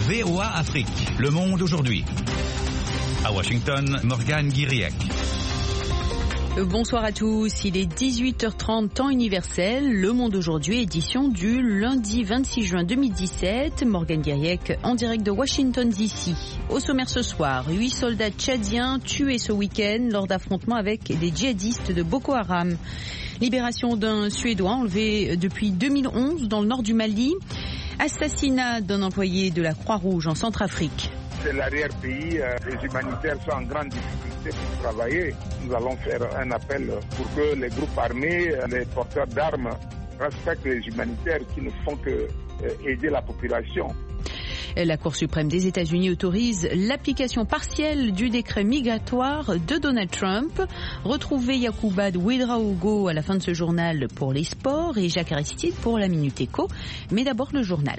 VOA Afrique, le monde aujourd'hui. À Washington, Morgane Guiriec. Bonsoir à tous, il est 18h30 temps universel, Le Monde aujourd'hui, édition du lundi 26 juin 2017, Morgane Guiriec en direct de Washington DC. Au sommaire ce soir, 8 soldats tchadiens tués ce week-end lors d'affrontements avec des djihadistes de Boko Haram. Libération d'un Suédois enlevé depuis 2011 dans le nord du Mali. Assassinat d'un employé de la Croix-Rouge en Centrafrique. C'est l'arrière-pays, les humanitaires sont en grande difficulté pour travailler. Nous allons faire un appel pour que les groupes armés, les porteurs d'armes respectent les humanitaires qui ne font que aider la population. La Cour suprême des États-Unis autorise l'application partielle du décret migratoire de Donald Trump. Retrouvez Yacouba Ouedraogo à la fin de ce journal pour les sports et Jacques Aristide pour la Minute Éco. Mais d'abord le journal.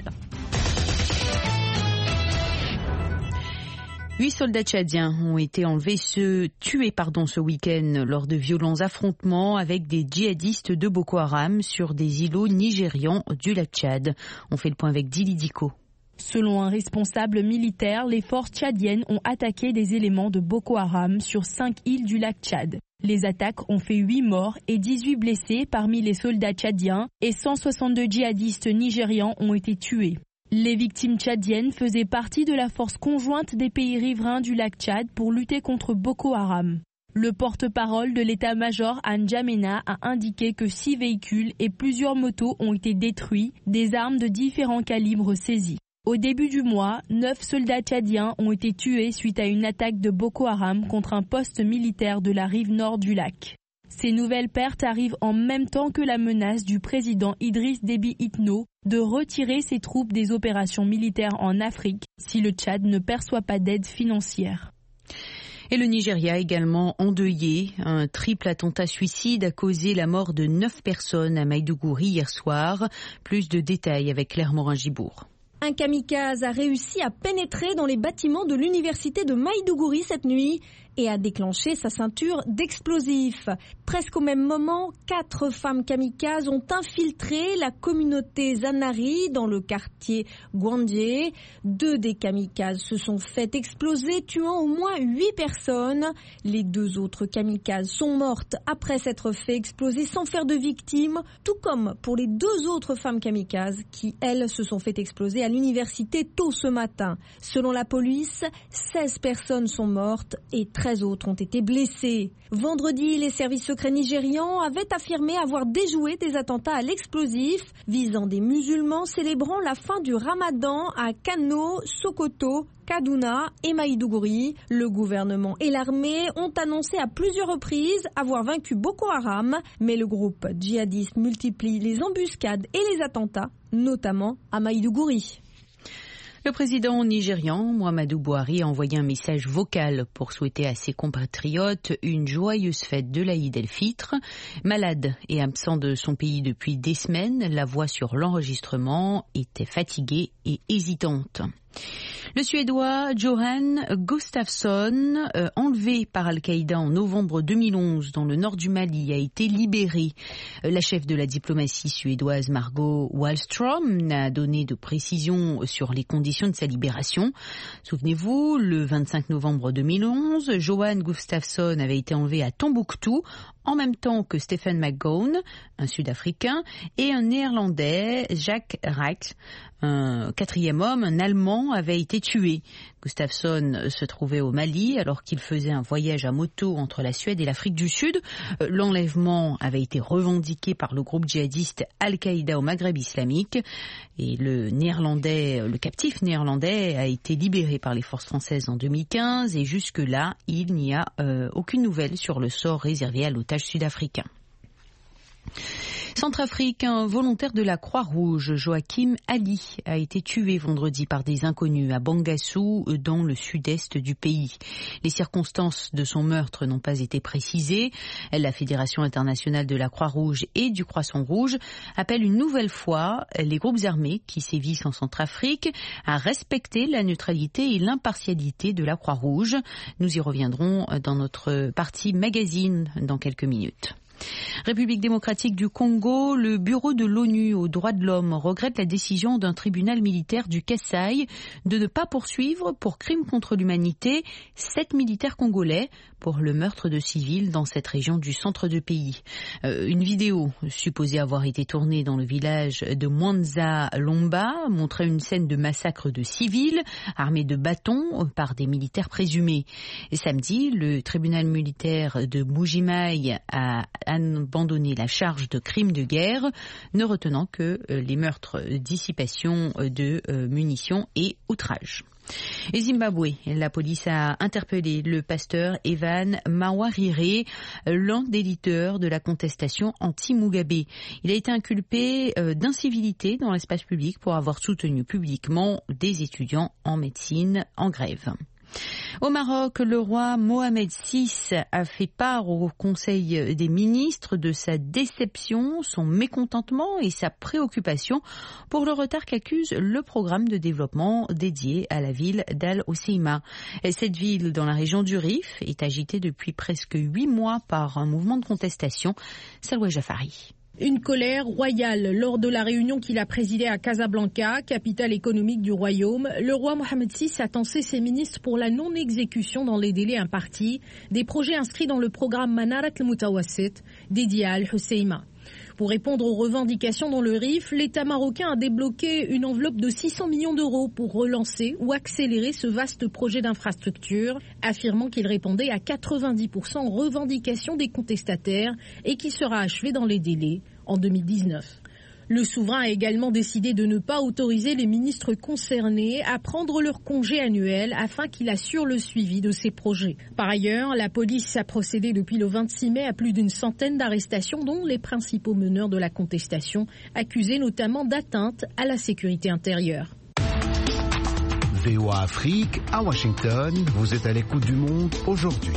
8 soldats tchadiens ont été tués ce week-end lors de violents affrontements avec des djihadistes de Boko Haram sur des îlots nigérians du lac Tchad. On fait le point avec Dili Diko. Selon un responsable militaire, les forces tchadiennes ont attaqué des éléments de Boko Haram sur 5 îles du lac Tchad. Les attaques ont fait 8 morts et 18 blessés parmi les soldats tchadiens et 162 djihadistes nigérians ont été tués. Les victimes tchadiennes faisaient partie de la force conjointe des pays riverains du lac Tchad pour lutter contre Boko Haram. Le porte-parole de l'état-major Anne Djamena a indiqué que 6 véhicules et plusieurs motos ont été détruits, des armes de différents calibres saisies. Au début du mois, 9 soldats tchadiens ont été tués suite à une attaque de Boko Haram contre un poste militaire de la rive nord du lac. Ces nouvelles pertes arrivent en même temps que la menace du président Idriss Déby Itno de retirer ses troupes des opérations militaires en Afrique si le Tchad ne perçoit pas d'aide financière. Et le Nigeria également endeuillé. Un triple attentat suicide a causé la mort de 9 personnes à Maïdougouri hier soir. Plus de détails avec Claire Morin-Gibourg. Un kamikaze a réussi à pénétrer dans les bâtiments de l'université de Maïdougouri cette nuit et a déclenché sa ceinture d'explosifs. Presque au même moment, 4 femmes kamikazes ont infiltré la communauté Zanari dans le quartier Gwandje. 2 des kamikazes se sont fait exploser, tuant au moins 8 personnes. Les 2 autres kamikazes sont mortes après s'être fait exploser sans faire de victimes, tout comme pour les 2 autres femmes kamikazes qui, elles, se sont fait exploser à l'université tôt ce matin. Selon la police, 16 personnes sont mortes et 13 autres ont été blessés. Vendredi, les services secrets nigérians avaient affirmé avoir déjoué des attentats à l'explosif visant des musulmans célébrant la fin du Ramadan à Kano, Sokoto, Kaduna et Maïdougouri. Le gouvernement et l'armée ont annoncé à plusieurs reprises avoir vaincu Boko Haram, mais le groupe djihadiste multiplie les embuscades et les attentats, notamment à Maïdougouri. Le président nigérian Muhammadu Buhari a envoyé un message vocal pour souhaiter à ses compatriotes une joyeuse fête de l'Aïd el-Fitr. Malade et absent de son pays depuis des semaines, la voix sur l'enregistrement était fatiguée et hésitante. Le Suédois Johan Gustafsson, enlevé par Al-Qaïda en novembre 2011 dans le nord du Mali, a été libéré. La chef de la diplomatie suédoise Margot Wallström n'a donné de précisions sur les conditions de sa libération. Souvenez-vous, le 25 novembre 2011, Johan Gustafsson avait été enlevé à Tombouctou en même temps que Stephen McGowan, un Sud-Africain, et un Néerlandais, Jacques Rack. Un 4e homme, un Allemand, avait été tué. Gustafsson se trouvait au Mali alors qu'il faisait un voyage à moto entre la Suède et l'Afrique du Sud. L'enlèvement avait été revendiqué par le groupe djihadiste Al-Qaïda au Maghreb islamique et le captif néerlandais a été libéré par les forces françaises en 2015 et jusque-là, il n'y a aucune nouvelle sur le sort réservé à l'otage sud-africain. Centrafrique, un volontaire de la Croix-Rouge, Joachim Ali, a été tué vendredi par des inconnus à Bangassou, dans le sud-est du pays. Les circonstances de son meurtre n'ont pas été précisées. La Fédération internationale de la Croix-Rouge et du Croissant-Rouge appelle une nouvelle fois les groupes armés qui sévissent en Centrafrique à respecter la neutralité et l'impartialité de la Croix-Rouge. Nous y reviendrons dans notre partie magazine dans quelques minutes. République démocratique du Congo, le bureau de l'ONU aux droits de l'homme regrette la décision d'un tribunal militaire du Kasaï de ne pas poursuivre pour crimes contre l'humanité 7 militaires congolais pour le meurtre de civils dans cette région du centre du pays. Une vidéo supposée avoir été tournée dans le village de Mwanza Lomba montrait une scène de massacre de civils armés de bâtons par des militaires présumés. Et samedi, le tribunal militaire de Mbuji-Mayi a abandonné la charge de crimes de guerre, ne retenant que les meurtres, dissipation de munitions et outrages. Et Zimbabwe, la police a interpellé le pasteur Evan Mawarire, l'un des leaders de la contestation anti-Mugabe. Il a été inculpé d'incivilité dans l'espace public pour avoir soutenu publiquement des étudiants en médecine en grève. Au Maroc, le roi Mohamed VI a fait part au Conseil des ministres de sa déception, son mécontentement et sa préoccupation pour le retard qu'accuse le programme de développement dédié à la ville d'Al Hoceima. Cette ville, dans la région du Rif, est agitée depuis presque 8 mois par un mouvement de contestation. Salwa Jafari. Une colère royale lors de la réunion qu'il a présidée à Casablanca, capitale économique du royaume. Le roi Mohamed VI a tensé ses ministres pour la non-exécution dans les délais impartis des projets inscrits dans le programme Manarat al-Mutawassit dédié à Al-Hoceima. Pour répondre aux revendications dans le Rif, l'État marocain a débloqué une enveloppe de 600 millions d'euros pour relancer ou accélérer ce vaste projet d'infrastructure, affirmant qu'il répondait à 90% aux revendications des contestataires et qui sera achevé dans les délais en 2019. Le souverain a également décidé de ne pas autoriser les ministres concernés à prendre leur congé annuel afin qu'il assure le suivi de ces projets. Par ailleurs, la police a procédé depuis le 26 mai à plus d'une centaine d'arrestations dont les principaux meneurs de la contestation, accusés notamment d'atteinte à la sécurité intérieure. VOA Afrique, à Washington, vous êtes à l'écoute du monde aujourd'hui.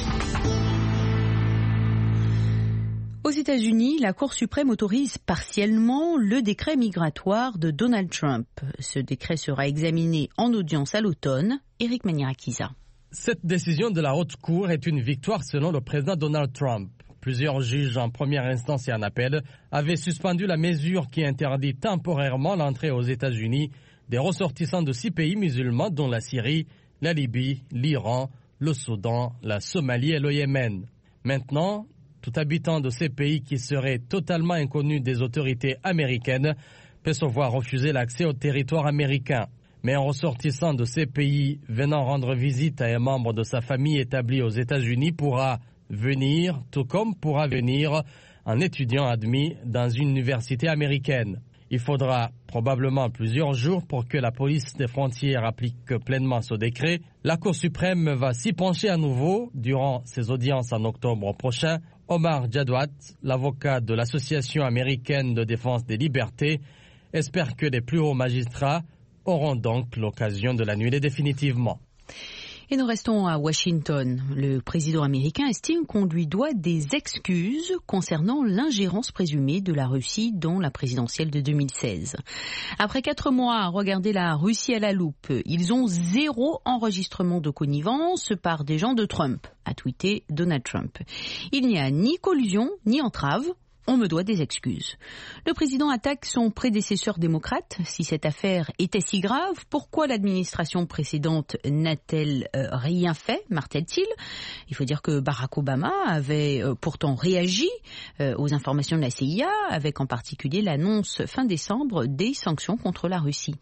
Aux États-Unis, la Cour suprême autorise partiellement le décret migratoire de Donald Trump. Ce décret sera examiné en audience à l'automne. Éric Maniarakiza. Cette décision de la Haute Cour est une victoire selon le président Donald Trump. Plusieurs juges en première instance et en appel avaient suspendu la mesure qui interdit temporairement l'entrée aux États-Unis des ressortissants de 6 pays musulmans dont la Syrie, la Libye, l'Iran, le Soudan, la Somalie et le Yémen. Maintenant, tout habitant de ces pays qui serait totalement inconnu des autorités américaines peut se voir refuser l'accès au territoire américain. Mais un ressortissant de ces pays venant rendre visite à un membre de sa famille établi aux États-Unis pourra venir, tout comme pourra venir un étudiant admis dans une université américaine. Il faudra probablement plusieurs jours pour que la police des frontières applique pleinement ce décret. La Cour suprême va s'y pencher à nouveau durant ses audiences en octobre prochain. Omar Jadwat, l'avocat de l'Association américaine de défense des libertés, espère que les plus hauts magistrats auront donc l'occasion de l'annuler définitivement. Et nous restons à Washington. Le président américain estime qu'on lui doit des excuses concernant l'ingérence présumée de la Russie dans la présidentielle de 2016. Après 4 mois à regarder la Russie à la loupe, ils ont 0 enregistrement de connivence par des gens de Trump, a tweeté Donald Trump. Il n'y a ni collusion ni entrave. On me doit des excuses. Le président attaque son prédécesseur démocrate. Si cette affaire était si grave, pourquoi l'administration précédente n'a-t-elle rien fait, martèle-t-il? Il faut dire que Barack Obama avait pourtant réagi aux informations de la CIA, avec en particulier l'annonce fin décembre des sanctions contre la Russie.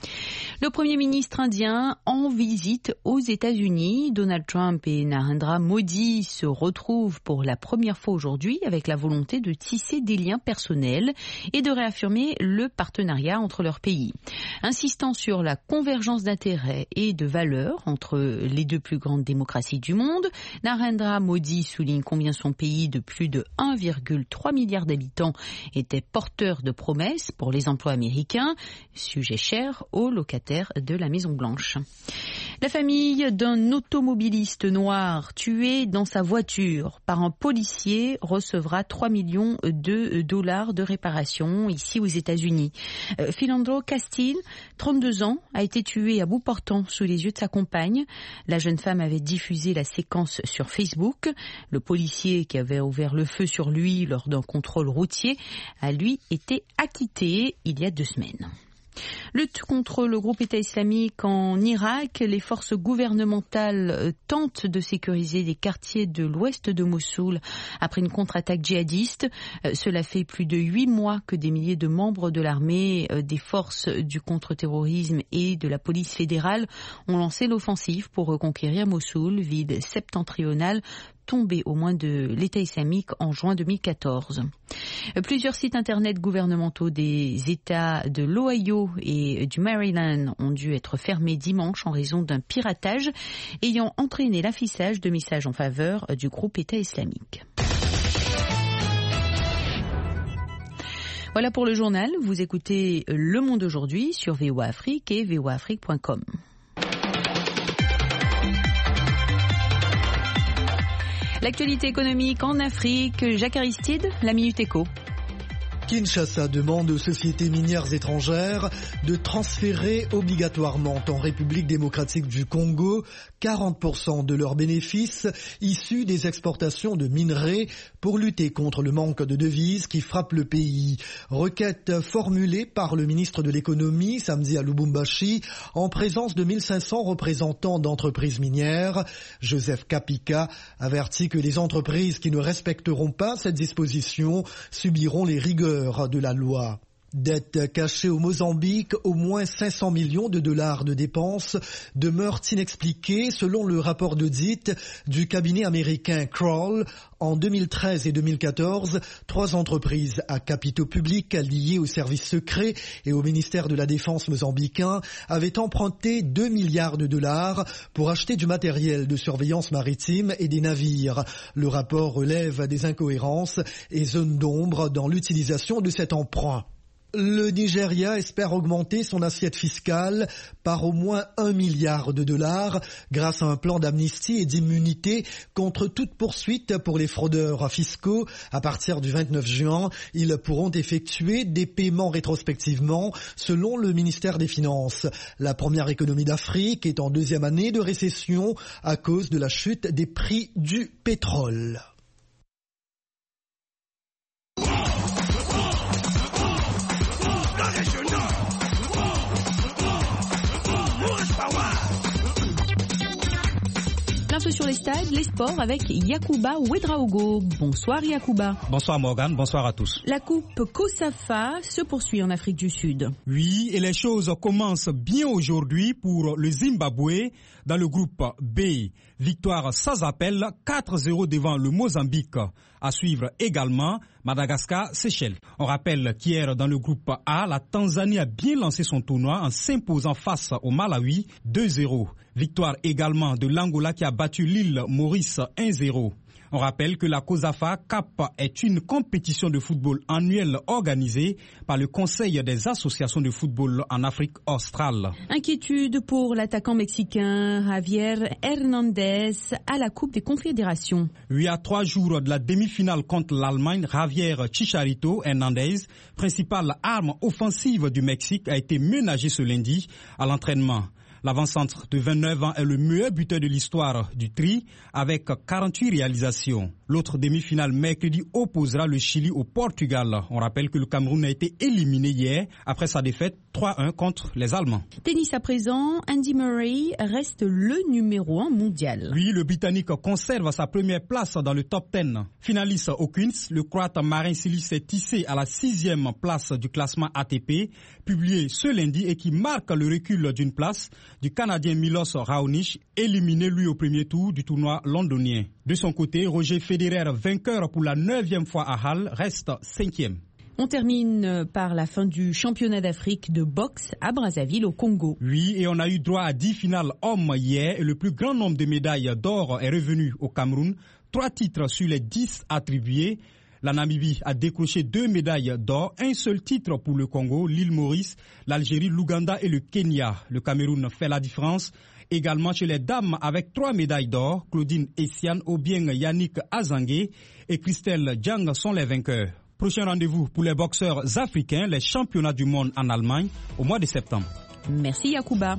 Le Premier ministre indien en visite aux États-Unis. Donald Trump et Narendra Modi se retrouvent pour la première fois aujourd'hui avec la volonté de tisser des liens personnels et de réaffirmer le partenariat entre leurs pays. Insistant sur la convergence d'intérêts et de valeurs entre les deux plus grandes démocraties du monde, Narendra Modi souligne combien son pays de plus de 1,3 milliard d'habitants était porteur de promesses pour les emplois américains, sujet cher aux locataires de la Maison-Blanche. La famille d'un automobiliste noir tué dans sa voiture par un policier recevra 3 millions de dollars de réparation ici aux États-Unis. Philandro Castile, 32 ans, a été tué à bout portant sous les yeux de sa compagne. La jeune femme avait diffusé la séquence sur Facebook. Le policier qui avait ouvert le feu sur lui lors d'un contrôle routier a lui été acquitté il y a 2 semaines. Lutte contre le groupe État islamique en Irak. Les forces gouvernementales tentent de sécuriser des quartiers de l'ouest de Mossoul après une contre-attaque djihadiste. Cela fait plus de 8 mois que des milliers de membres de l'armée, des forces du contre-terrorisme et de la police fédérale ont lancé l'offensive pour reconquérir Mossoul, ville septentrionale tombé aux mains de l'État islamique en juin 2014. Plusieurs sites internet gouvernementaux des États de l'Ohio et du Maryland ont dû être fermés dimanche en raison d'un piratage ayant entraîné l'affichage de messages en faveur du groupe État islamique. Voilà pour le journal. Vous écoutez Le Monde aujourd'hui sur VOA Afrique et voaafrique.com. L'actualité économique en Afrique, Jacques Aristide, la Minute Éco. Kinshasa demande aux sociétés minières étrangères de transférer obligatoirement en République démocratique du Congo 40% de leurs bénéfices issus des exportations de minerais pour lutter contre le manque de devises qui frappe le pays. Requête formulée par le ministre de l'économie samedi à Lubumbashi en présence de 1500 représentants d'entreprises minières. Joseph Kapika avertit que les entreprises qui ne respecteront pas cette disposition subiront les rigueurs de la loi. Dette cachée au Mozambique, au moins 500 millions de dollars de dépenses demeurent inexpliquées selon le rapport d'audit du cabinet américain Kroll. En 2013 et 2014, 3 entreprises à capitaux publics liées aux services secrets et au ministère de la Défense mozambicain avaient emprunté 2 milliards de dollars pour acheter du matériel de surveillance maritime et des navires. Le rapport relève des incohérences et zones d'ombre dans l'utilisation de cet emprunt. Le Nigeria espère augmenter son assiette fiscale par au moins 1 milliard de dollars grâce à un plan d'amnistie et d'immunité contre toute poursuite pour les fraudeurs fiscaux. À partir du 29 juin, ils pourront effectuer des paiements rétrospectivement selon le ministère des Finances. La première économie d'Afrique est en 2e année de récession à cause de la chute des prix du pétrole. L'info sur les stades, les sports avec Yacouba Ouedraogo. Bonsoir Yacouba. Bonsoir Morgane, bonsoir à tous. La coupe COSAFA se poursuit en Afrique du Sud. Oui, et les choses commencent bien aujourd'hui pour le Zimbabwe dans le groupe B. Victoire sans appel, 4-0 devant le Mozambique. À suivre également Madagascar-Seychelles. On rappelle qu'hier dans le groupe A, la Tanzanie a bien lancé son tournoi en s'imposant face au Malawi 2-0. Victoire également de l'Angola qui a battu l'île Maurice 1-0. On rappelle que la COSAFA Cup est une compétition de football annuelle organisée par le Conseil des associations de football en Afrique australe. Inquiétude pour l'attaquant mexicain Javier Hernandez à la Coupe des Confédérations. Oui, à 3 jours de la demi-finale contre l'Allemagne, Javier Chicharito Hernandez, principale arme offensive du Mexique, a été ménagé ce lundi à l'entraînement. L'avant-centre de 29 ans est le meilleur buteur de l'histoire du Tri avec 48 réalisations. L'autre demi-finale mercredi opposera le Chili au Portugal. On rappelle que le Cameroun a été éliminé hier après sa défaite 3-1 contre les Allemands. Tennis à présent, Andy Murray reste le numéro 1 mondial. Oui, le Britannique conserve sa première place dans le top 10. Finaliste au Queens, le Croate Marin Cilic s'est tissé à la 6e place du classement ATP, publié ce lundi et qui marque le recul d'une place du Canadien Milos Raonic, éliminé lui au premier tour du tournoi londonien. De son côté, Roger Federer, vainqueur pour la 9e fois à Halle, reste 5e. On termine par la fin du championnat d'Afrique de boxe à Brazzaville au Congo. Oui, et on a eu droit à 10 finales hommes hier et le plus grand nombre de médailles d'or est revenu au Cameroun. 3 titres sur les 10 attribués. La Namibie a décroché 2 médailles d'or, un seul titre pour le Congo, l'île Maurice, l'Algérie, l'Ouganda et le Kenya. Le Cameroun fait la différence. Également chez les dames avec 3 médailles d'or, Claudine Essiane, Obieng Yannick Azangué et Christelle Djang sont les vainqueurs. Prochain rendez-vous pour les boxeurs africains, les championnats du monde en Allemagne au mois de septembre. Merci Yacouba.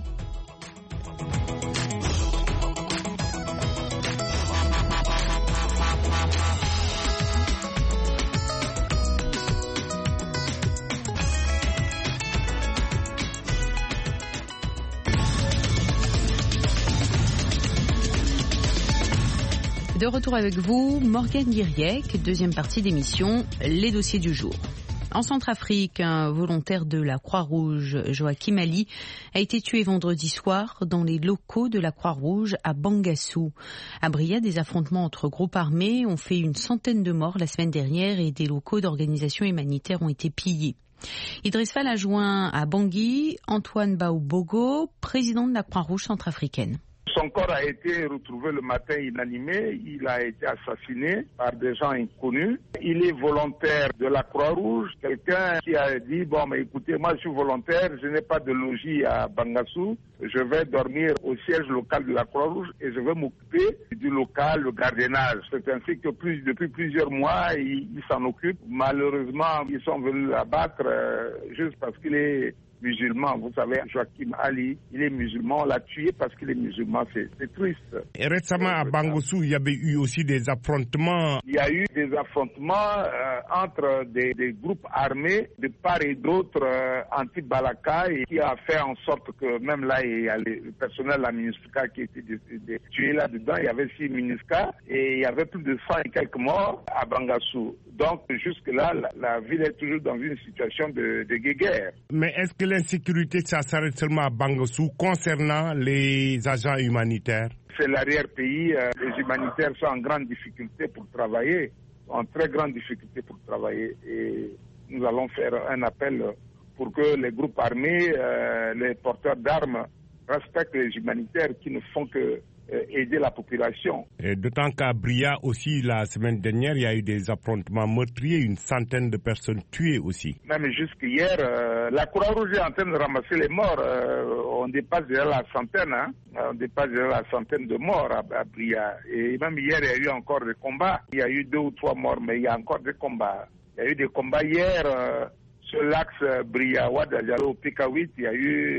De retour avec vous, Morgane Guiriec, deuxième partie d'émission, les dossiers du jour. En Centrafrique, un volontaire de la Croix-Rouge, Joachim Ali, a été tué vendredi soir dans les locaux de la Croix-Rouge à Bangassou. À Bria, des affrontements entre groupes armés ont fait une centaine de morts la semaine dernière et des locaux d'organisations humanitaires ont été pillés. Idriss Fall a joint à Bangui Antoine Baobogo, président de la Croix-Rouge centrafricaine. Son corps a été retrouvé le matin inanimé. Il a été assassiné par des gens inconnus. Il est volontaire de la Croix-Rouge. Quelqu'un qui a dit, bon, mais écoutez, moi je suis volontaire, je n'ai pas de logis à Bangassou. Je vais dormir au siège local de la Croix-Rouge et je vais m'occuper du local, le gardiennage. C'est ainsi que depuis plusieurs mois, il s'en occupe. Malheureusement, ils sont venus l'abattre juste parce qu'il est musulman. Vous savez, Joachim Ali, il est musulman, on l'a tué parce qu'il est musulman, c'est triste. Et récemment à Bangassou, il y avait eu aussi des affrontements. Il y a eu des affrontements entre des groupes armés de part et d'autre anti-Balaka et qui a fait en sorte que même là, il y a le personnel de la MINUSCA qui était tué là-dedans. Il y avait 6 MINUSCA et il y avait plus de 100 et quelques morts à Bangassou. Donc jusque-là, la ville est toujours dans une situation de guéguerre. Mais est-ce que l'insécurité, ça s'arrête seulement à Bangassou concernant les agents humanitaires? C'est l'arrière-pays. Les humanitaires sont en grande difficulté pour travailler, en très grande difficulté pour travailler. Et nous allons faire un appel pour que les groupes armés, les porteurs d'armes, respectent les humanitaires qui ne font que aider la population. Et d'autant qu'à Bria aussi, la semaine dernière, il y a eu des affrontements meurtriers, une centaine de personnes tuées aussi. Même jusqu'hier, la Croix-Rouge est en train de ramasser les morts. On dépasse déjà la centaine, hein. On dépasse déjà la centaine de morts à Bria. Et même hier, il y a eu encore des combats. Il y a eu 2 ou 3 morts, mais il y a encore des combats. Il y a eu des combats hier sur l'axe Bria-Ouadajalo, PK8, il y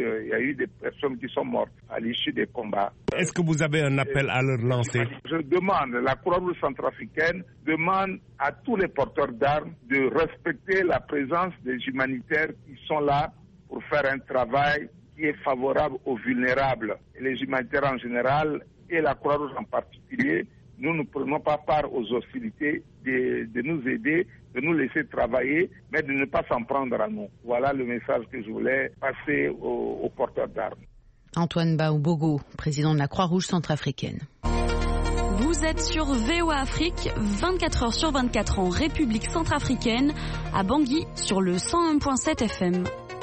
a eu des personnes qui sont mortes à l'issue des combats. Est-ce que vous avez un appel à leur lancer? Je demande, la Croix-Rouge centrafricaine demande à tous les porteurs d'armes de respecter la présence des humanitaires qui sont là pour faire un travail qui est favorable aux vulnérables. Et les humanitaires en général et la Croix-Rouge en particulier, nous ne prenons pas part aux hostilités, de nous aider, de nous laisser travailler, mais de ne pas s'en prendre à nous. Voilà le message que je voulais passer aux porteurs d'armes. Antoine Baobogo, président de la Croix-Rouge centrafricaine. Vous êtes sur VOA Afrique, 24 heures sur 24 en République centrafricaine, à Bangui, sur le 101.7 FM.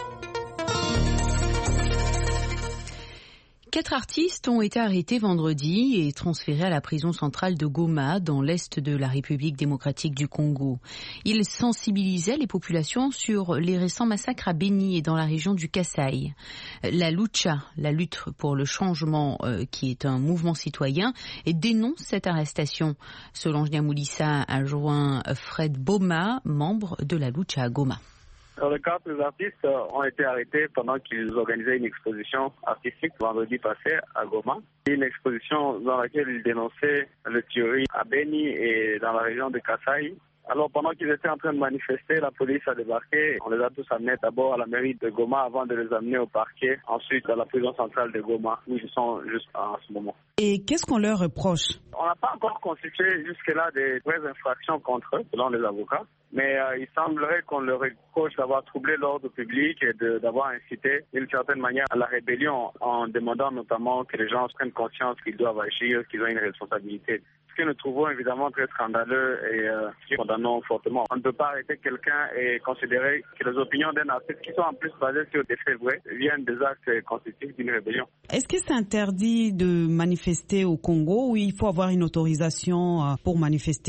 4 artistes ont été arrêtés vendredi et transférés à la prison centrale de Goma, dans l'est de la République démocratique du Congo. Ils sensibilisaient les populations sur les récents massacres à Beni et dans la région du Kasaï. La Lucha, la lutte pour le changement, qui est un mouvement citoyen, et dénonce cette arrestation. Solange Niamoulissa a joint Fred Boma, membre de la Lucha à Goma. Dans le cas, les artistes ont été arrêtés pendant qu'ils organisaient une exposition artistique vendredi passé à Goma. Une exposition dans laquelle ils dénonçaient le tuerie à Beni et dans la région de Kasaï. Alors pendant qu'ils étaient en train de manifester, la police a débarqué. On les a tous amenés d'abord à la mairie de Goma avant de les amener au parquet. Ensuite à la prison centrale de Goma, où ils sont juste en ce moment. Et qu'est-ce qu'on leur reproche? On n'a pas encore constitué jusque-là des vraies infractions contre eux, selon les avocats. Mais il semblerait qu'on leur reproche d'avoir troublé l'ordre public et d'avoir incité d'une certaine manière à la rébellion en demandant notamment que les gens prennent conscience qu'ils doivent agir, qu'ils ont une responsabilité. Ce que nous trouvons évidemment très scandaleux et qui condamnons fortement. On ne peut pas arrêter quelqu'un et considérer que les opinions d'un artiste qui sont en plus basées sur des faits vrais viennent des actes constitutifs d'une rébellion. Est-ce que c'est interdit de manifester au Congo ou il faut avoir une autorisation pour manifester? Selon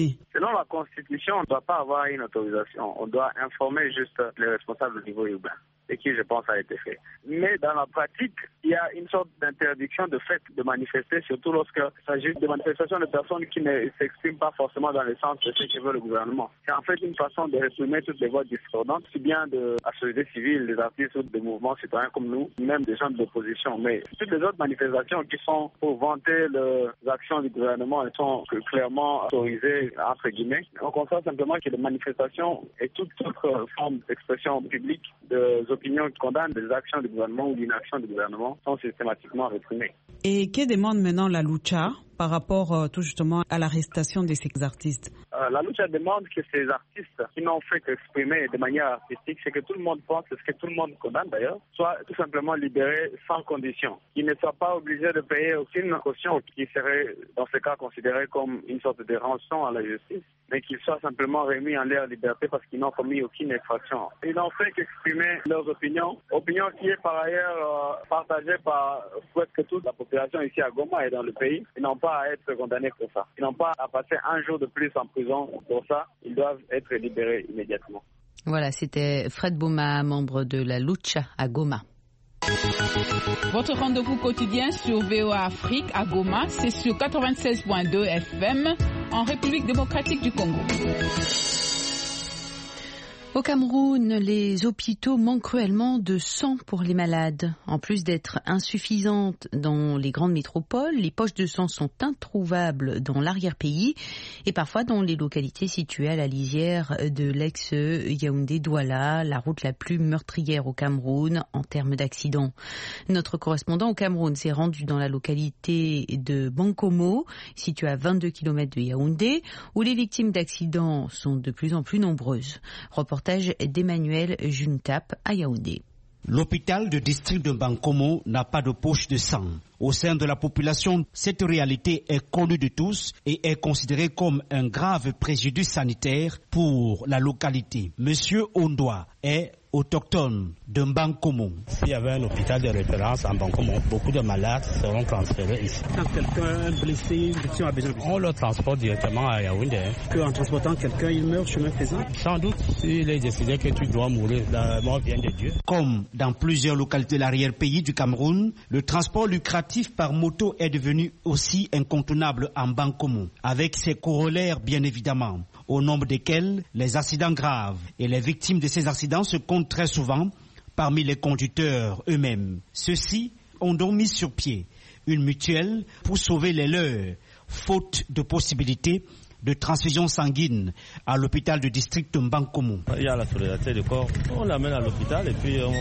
Selon la Constitution, on ne doit pas avoir une autorisation. On doit informer juste les responsables au niveau urbain, et qui, je pense, a été fait. Mais dans la pratique, il y a une sorte d'interdiction de fait de manifester, surtout lorsqu'il s'agit de manifestations de personnes qui ne s'expriment pas forcément dans le sens de ce que veut le gouvernement. C'est en fait une façon de réprimer toutes les voix discordantes, si bien de la société civile, des artistes ou des mouvements citoyens comme nous, même des gens de l'opposition. Mais toutes les autres manifestations qui sont pour vanter les actions du gouvernement, elles sont clairement autorisées, entre guillemets. On constate simplement que les manifestations et toute autre forme d'expression publique des opinions qui condamnent des actions du gouvernement ou l'inaction du gouvernement sont systématiquement réprimées. Et que demande maintenant la Lucha par rapport tout justement à l'arrestation de ces artistes? La Lucha demande que ces artistes qui n'ont fait qu'exprimer de manière artistique ce que tout le monde pense, ce que tout le monde condamne d'ailleurs, soient tout simplement libérés sans condition. Qu'ils ne soient pas obligés de payer aucune caution qui serait dans ce cas considérée comme une sorte de rançon à la justice, mais qu'ils soient simplement remis en leur liberté parce qu'ils n'ont commis aucune infraction. Ils n'ont fait qu'exprimer leurs opinions qui est par ailleurs partagée par presque toute la population ici à Goma et dans le pays. Ils n'ont pas à être condamnés pour ça. Ils n'ont pas à passer un jour de plus en prison pour ça. Ils doivent être libérés immédiatement. Voilà, c'était Fred Boma, membre de la Lucha à Goma. Votre rendez-vous quotidien sur VOA Afrique à Goma, c'est sur 96.2 FM en République démocratique du Congo. Au Cameroun, les hôpitaux manquent cruellement de sang pour les malades. En plus d'être insuffisantes dans les grandes métropoles, les poches de sang sont introuvables dans l'arrière-pays et parfois dans les localités situées à la lisière de l'ex-Yaoundé-Douala, la route la plus meurtrière au Cameroun en termes d'accidents. Notre correspondant au Cameroun s'est rendu dans la localité de Bankomo, située à 22 km de Yaoundé, où les victimes d'accidents sont de plus en plus nombreuses. Reportage d'Emmanuel Juntap à Yaoundé. L'hôpital de district de Bankomo n'a pas de poche de sang. Au sein de la population, cette réalité est connue de tous et est considérée comme un grave préjudice sanitaire pour la localité. Monsieur Ondoa est autochtone de Bankomo. S'il y avait un hôpital de référence en Bankomo, beaucoup de malades seront transférés ici. Quand quelqu'un est blessé, une victime a besoin de... On le transporte directement à Yaoundé. En transportant quelqu'un, il meurt chemin faisant? Sans doute, s'il est décidé que tu dois mourir, la mort vient de Dieu. Comme dans plusieurs localités de l'arrière-pays du Cameroun, le transport lucratif par moto est devenu aussi incontournable en Bankomo, avec ses corollaires bien évidemment, au nombre desquels les accidents graves et les victimes de ces accidents se comptent très souvent parmi les conducteurs eux-mêmes. Ceux-ci ont donc mis sur pied une mutuelle pour sauver les leurs, faute de possibilités de transfusion sanguine à l'hôpital du district de Bankomo. Il y a la solidarité de corps. On l'amène à l'hôpital et puis on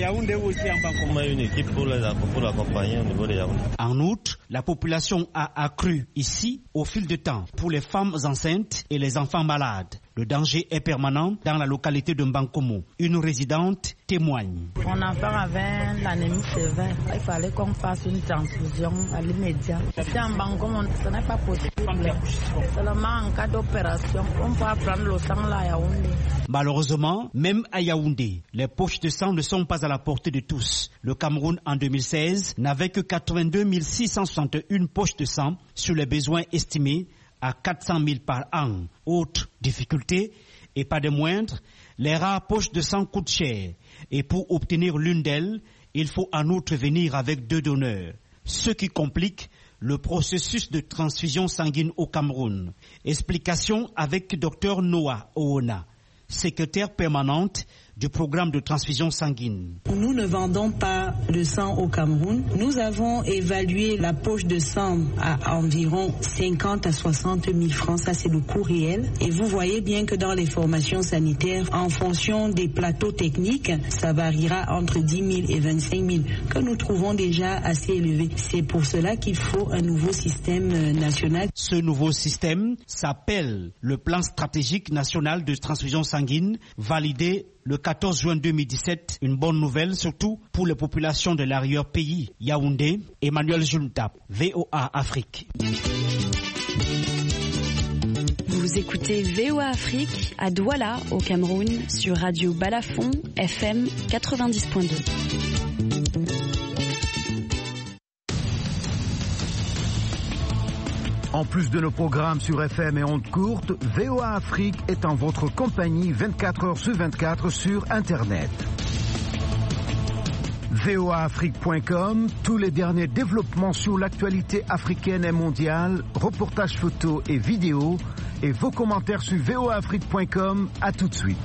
met une équipe pour l'accompagner au niveau de Yaoundé. En outre, la population a accru ici au fil du temps pour les femmes enceintes et les enfants malades. Le danger est permanent dans la localité de Bankomo. Une résidente témoigne. Mon enfant avait l'anémie sévère. Il fallait qu'on fasse une transfusion à l'immédiat. Ici en Bankomo, ce n'est pas possible. Seulement en cas d'opération, on peut prendre le sang là à Yaoundé. Malheureusement, même à Yaoundé, les poches de sang ne sont pas à la portée de tous. Le Cameroun, en 2016, n'avait que 82 661 poches de sang sur les besoins estimés à 400 000 par an. Autre difficulté, et pas des moindres, les rares poches de sang coûtent cher. Et pour obtenir l'une d'elles, il faut en outre venir avec 2 donneurs. Ce qui complique le processus de transfusion sanguine au Cameroun. Explication avec Dr Noah Oona, secrétaire permanente du programme de transfusion sanguine. Nous ne vendons pas de sang au Cameroun. Nous avons évalué la poche de sang à environ 50 à 60 000 francs. Ça, c'est le coût réel. Et vous voyez bien que dans les formations sanitaires, en fonction des plateaux techniques, ça variera entre 10 000 et 25 000, que nous trouvons déjà assez élevé. C'est pour cela qu'il faut un nouveau système national. Ce nouveau système s'appelle le Plan stratégique national de transfusion sanguine, validé le 14 juin 2017, une bonne nouvelle surtout pour les populations de l'arrière-pays. Yaoundé, Emmanuel Juntap, VOA Afrique. Vous écoutez VOA Afrique à Douala au Cameroun sur Radio Balafon FM 90.2. En plus de nos programmes sur FM et ondes courtes, VOA Afrique est en votre compagnie 24 heures sur 24 sur Internet. voaafrique.com, tous les derniers développements sur l'actualité africaine et mondiale, reportages photos et vidéos, et vos commentaires sur voaafrique.com. À tout de suite.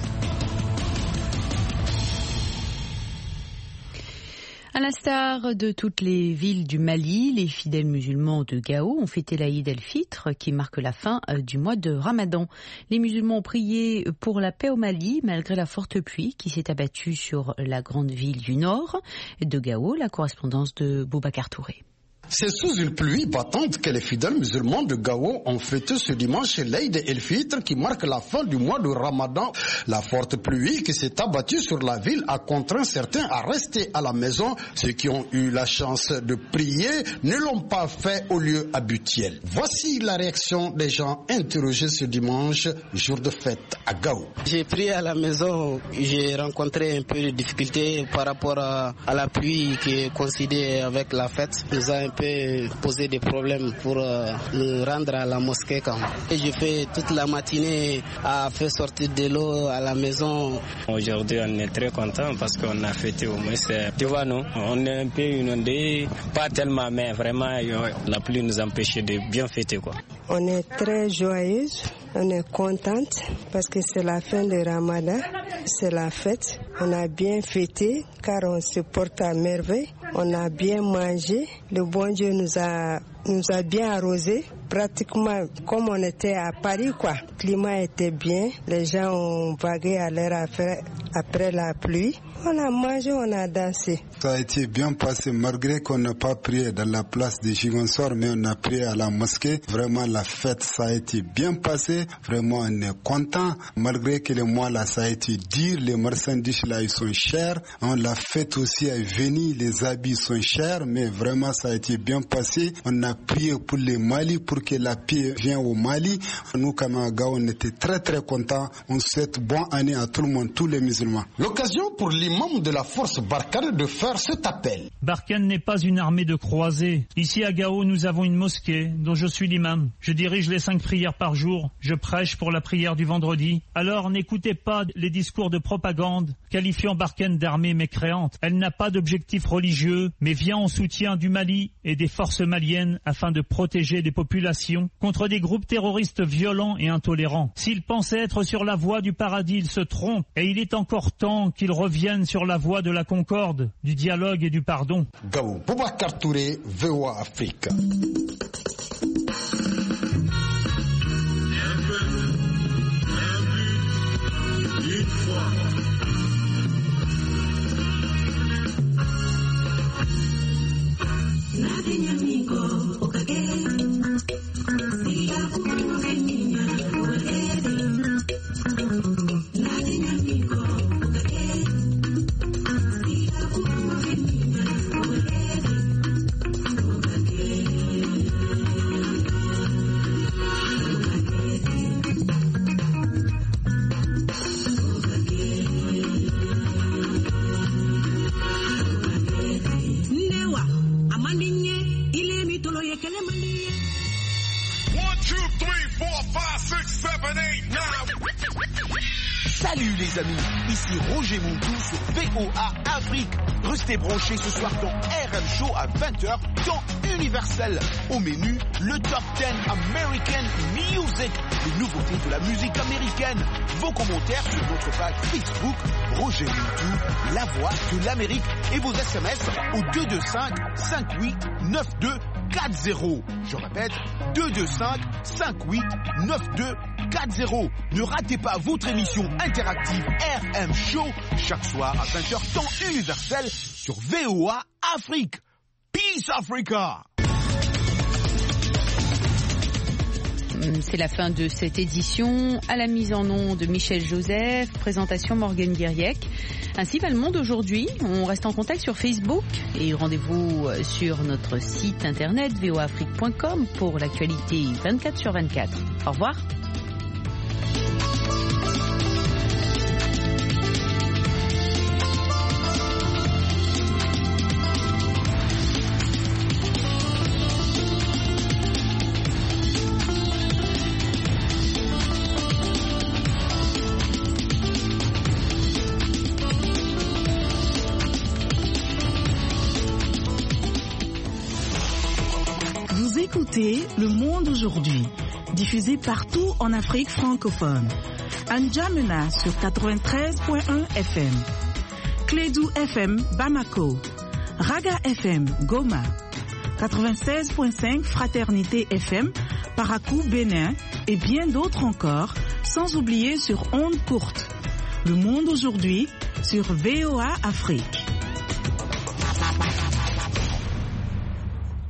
À l'instar de toutes les villes du Mali, les fidèles musulmans de Gao ont fêté l'Aïd el-Fitr qui marque la fin du mois de Ramadan. Les musulmans ont prié pour la paix au Mali malgré la forte pluie qui s'est abattue sur la grande ville du nord de Gao. La correspondance de Boubacar Touré. C'est sous une pluie battante que les fidèles musulmans de Gao ont fêté ce dimanche l'Aïd el-Fitr qui marque la fin du mois de Ramadan. La forte pluie qui s'est abattue sur la ville a contraint certains à rester à la maison. Ceux qui ont eu la chance de prier ne l'ont pas fait au lieu habituel. Voici la réaction des gens interrogés ce dimanche, jour de fête à Gao. J'ai prié à la maison, j'ai rencontré un peu de difficultés par rapport à la pluie qui coïncidait avec la fête. Nous a un peu poser des problèmes pour nous rendre à la mosquée quand même. Et j'ai fait toute la matinée à faire sortir de l'eau à la maison. Aujourd'hui on est très content parce qu'on a fêté au moins. Tu vois non, on est un peu inondé, pas tellement mais vraiment la pluie nous empêchait de bien fêter quoi. On est très joyeuse, on est contente parce que c'est la fin de Ramadan, c'est la fête. On a bien fêté car on se porte à merveille, on a bien mangé, le bon Dieu nous a bien arrosé, pratiquement comme on était à Paris quoi. Le climat était bien, les gens ont vagué à leur affaire après la pluie. On a mangé, on a dansé. Ça a été bien passé malgré qu'on n'a pas prié dans la place de Chigonsor, mais on a prié à la mosquée. Vraiment la fête, ça a été bien passé. Vraiment on est content. Malgré que le mois là, ça a été dur, les marchandises là ils sont chers. La fête aussi est venue, les habits sont chers, mais vraiment ça a été bien passé. On a prié pour le Mali, pour que la paix vienne au Mali. Nous, comme à Gao, on était très très contents. On souhaite bonne année à tout le monde, tous les musulmans. L'occasion pour l'imam de la force Barkhane de faire cet appel. Barkhane n'est pas une armée de croisés. Ici à Gao, nous avons une mosquée dont je suis l'imam. Je dirige les 5 prières par jour. Je prêche pour la prière du vendredi. Alors n'écoutez pas les discours de propagande qualifiant Barkhane d'armée mécréante. Elle n'a pas d'objectif religieux, mais vient en soutien du Mali et des forces maliennes afin de protéger des populations contre des groupes terroristes violents et intolérants. S'ils pensaient être sur la voie du paradis, ils se trompent et il est encore temps qu'ils reviennent sur la voie de la concorde, du dialogue et du pardon. Gao, Boubacar Touré, VOA Afrique. Salut les amis, ici Roger Moudou sur VOA Afrique. Restez branchés ce soir dans RM Show à 20h, temps universel. Au menu, le Top 10 American Music, les nouveautés de la musique américaine. Vos commentaires sur notre page Facebook, Roger Moudou, la voix de l'Amérique. Et vos SMS au 225 58 92 40. Je répète, 225 58 92 40. Ne ratez pas votre émission interactive RM Show chaque soir à 20h temps universel sur VOA Afrique. Peace Africa. C'est la fin de cette édition. À la mise en onde de Michel Joseph, présentation Morgane Guiriec. Ainsi va le monde aujourd'hui. On reste en contact sur Facebook et rendez-vous sur notre site internet voaafrique.com pour l'actualité 24/24. Au revoir. Vous écoutez Le Monde aujourd'hui, diffusé partout en Afrique francophone. N'Djamena sur 93.1 FM. Clédou FM Bamako. Raga FM Goma. 96.5 Fraternité FM Parakou Bénin et bien d'autres encore, sans oublier sur ondes courtes. Le Monde aujourd'hui sur VOA Afrique.